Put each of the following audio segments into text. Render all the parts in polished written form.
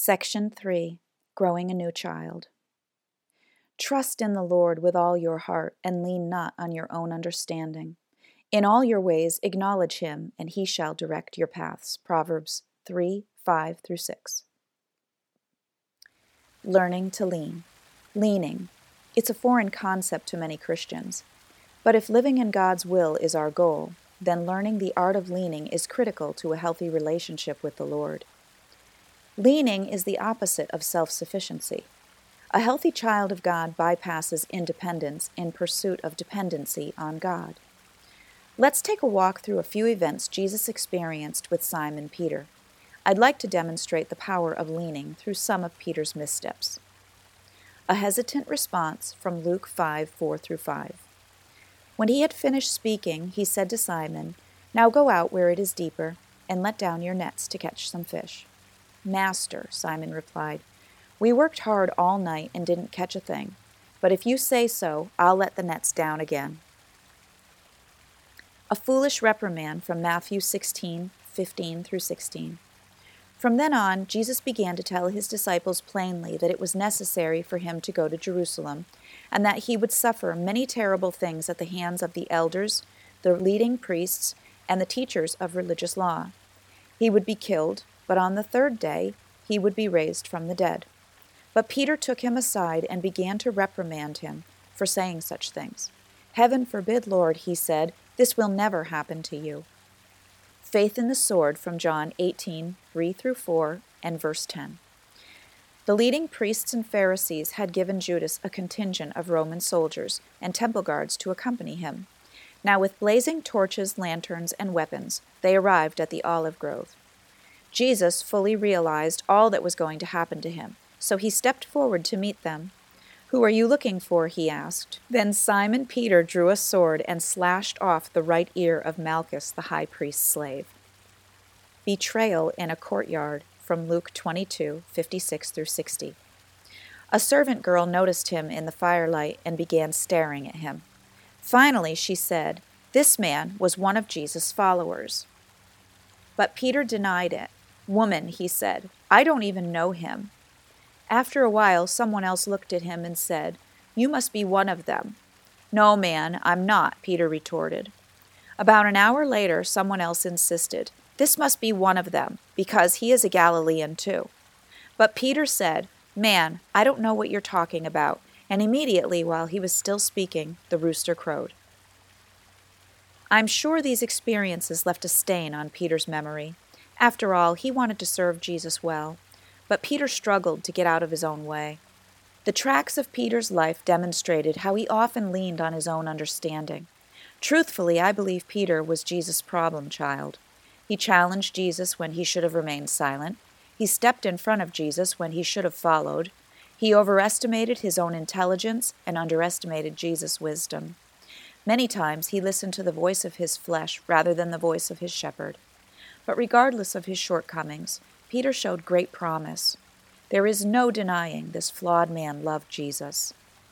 Section 3. Growing a New Child. Trust in the Lord with all your heart, and lean not on your own understanding. In all your ways acknowledge him, and he shall direct your paths. Proverbs 3:5-6. Learning to lean. Leaning. It's a foreign concept to many Christians. But if living in God's will is our goal, then learning the art of leaning is critical to a healthy relationship with the Lord. Leaning is the opposite of self-sufficiency. A healthy child of God bypasses independence in pursuit of dependency on God. Let's take a walk through a few events Jesus experienced with Simon Peter. I'd like to demonstrate the power of leaning through some of Peter's missteps. A hesitant response from Luke 5:4-5. When he had finished speaking, he said to Simon, "Now go out where it is deeper, and let down your nets to catch some fish." "Master," Simon replied, "we worked hard all night and didn't catch a thing. But if you say so, I'll let the nets down again." A foolish reprimand from Matthew 16:15-16. From then on, Jesus began to tell his disciples plainly that it was necessary for him to go to Jerusalem, and that he would suffer many terrible things at the hands of the elders, the leading priests, and the teachers of religious law. He would be killed, but on the third day he would be raised from the dead. But Peter took him aside and began to reprimand him for saying such things. "Heaven forbid, Lord," he said, "this will never happen to you." Faith in the sword from John 18:3-4 and verse 10. The leading priests and Pharisees had given Judas a contingent of Roman soldiers and temple guards to accompany him. Now with blazing torches, lanterns, and weapons, they arrived at the olive grove. Jesus fully realized all that was going to happen to him, so he stepped forward to meet them. "Who are you looking for?" he asked. Then Simon Peter drew a sword and slashed off the right ear of Malchus, the high priest's slave. Betrayal in a courtyard from Luke 22:56-60. A servant girl noticed him in the firelight and began staring at him. Finally, she said, "This man was one of Jesus' followers." But Peter denied it. "Woman," he said, "I don't even know him." After a while, someone else looked at him and said, "You must be one of them." "No, man, I'm not," Peter retorted. About an hour later, someone else insisted, "This must be one of them, because he is a Galilean too." But Peter said, "Man, I don't know what you're talking about," and immediately, while he was still speaking, the rooster crowed. I'm sure these experiences left a stain on Peter's memory. After all, he wanted to serve Jesus well, but Peter struggled to get out of his own way. The tracks of Peter's life demonstrated how he often leaned on his own understanding. Truthfully, I believe Peter was Jesus' problem child. He challenged Jesus when he should have remained silent. He stepped in front of Jesus when he should have followed. He overestimated his own intelligence and underestimated Jesus' wisdom. Many times he listened to the voice of his flesh rather than the voice of his shepherd. But regardless of his shortcomings, Peter showed great promise. There is no denying this flawed man loved Jesus.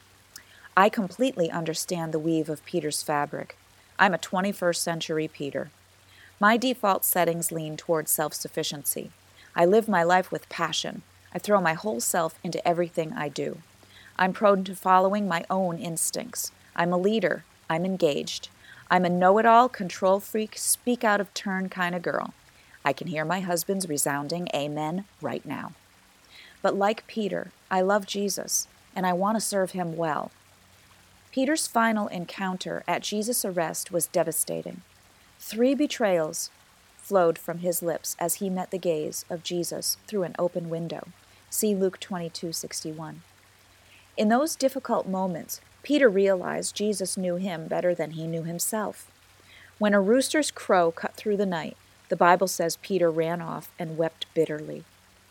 I completely understand the weave of Peter's fabric. I'm a 21st century Peter. My default settings lean towards self-sufficiency. I live my life with passion. I throw my whole self into everything I do. I'm prone to following my own instincts. I'm a leader. I'm engaged. I'm a know-it-all, control freak, speak out of turn kind of girl. I can hear my husband's resounding amen right now. But like Peter, I love Jesus, and I want to serve him well. Peter's final encounter at Jesus' arrest was devastating. 3 betrayals flowed from his lips as he met the gaze of Jesus through an open window. See Luke 22:61. In those difficult moments, Peter realized Jesus knew him better than he knew himself. When a rooster's crow cut through the night, the Bible says Peter ran off and wept bitterly.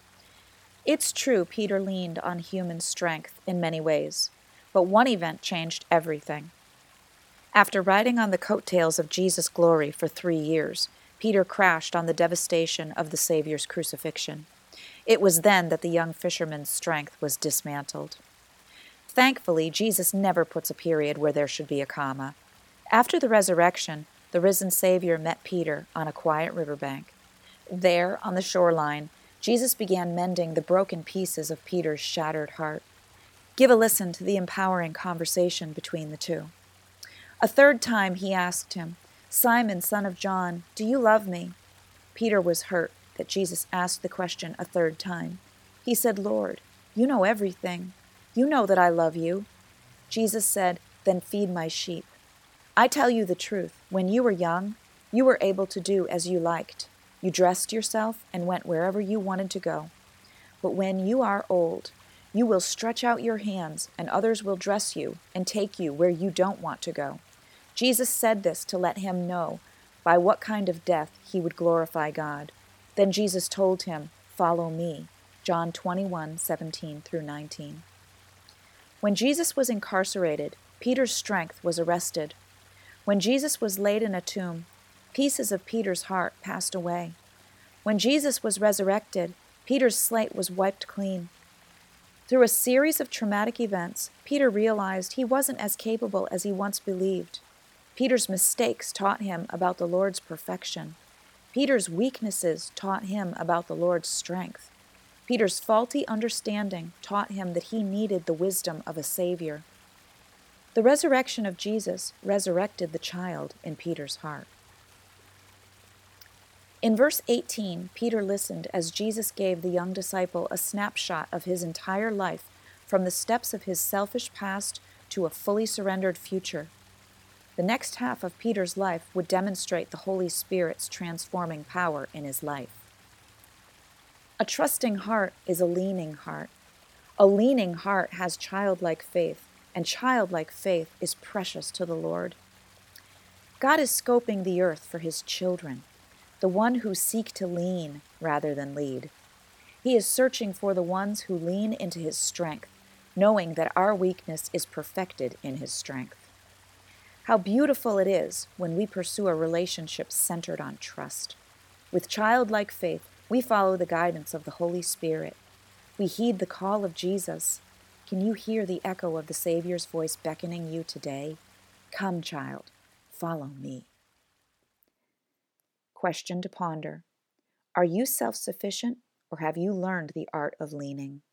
It's true Peter leaned on human strength in many ways, but one event changed everything. After riding on the coattails of Jesus' glory for 3 years, Peter crashed on the devastation of the Savior's crucifixion. It was then that the young fisherman's strength was dismantled. Thankfully, Jesus never puts a period where there should be a comma. After the resurrection, the risen Savior met Peter on a quiet riverbank. There, on the shoreline, Jesus began mending the broken pieces of Peter's shattered heart. Give a listen to the empowering conversation between the two. A third time he asked him, "Simon, son of John, do you love me?" Peter was hurt that Jesus asked the question a third time. He said, "Lord, you know everything. You know that I love you." Jesus said, "Then feed my sheep. I tell you the truth, when you were young, you were able to do as you liked. You dressed yourself and went wherever you wanted to go. But when you are old, you will stretch out your hands, and others will dress you and take you where you don't want to go." Jesus said this to let him know by what kind of death he would glorify God. Then Jesus told him, "Follow me." John 21:17-19. When Jesus was incarcerated, Peter's strength was arrested. When Jesus was laid in a tomb, pieces of Peter's heart passed away. When Jesus was resurrected, Peter's slate was wiped clean. Through a series of traumatic events, Peter realized he wasn't as capable as he once believed. Peter's mistakes taught him about the Lord's perfection. Peter's weaknesses taught him about the Lord's strength. Peter's faulty understanding taught him that he needed the wisdom of a Savior. The resurrection of Jesus resurrected the child in Peter's heart. In verse 18, Peter listened as Jesus gave the young disciple a snapshot of his entire life, from the steps of his selfish past to a fully surrendered future. The next half of Peter's life would demonstrate the Holy Spirit's transforming power in his life. A trusting heart is a leaning heart. A leaning heart has childlike faith, and childlike faith is precious to the Lord. God is scoping the earth for his children, the one who seek to lean rather than lead. He is searching for the ones who lean into his strength, knowing that our weakness is perfected in his strength. How beautiful it is when we pursue a relationship centered on trust. With childlike faith, we follow the guidance of the Holy Spirit. We heed the call of Jesus. Can you hear the echo of the Savior's voice beckoning you today? Come, child, follow me. Question to ponder. Are you self-sufficient, or have you learned the art of leaning?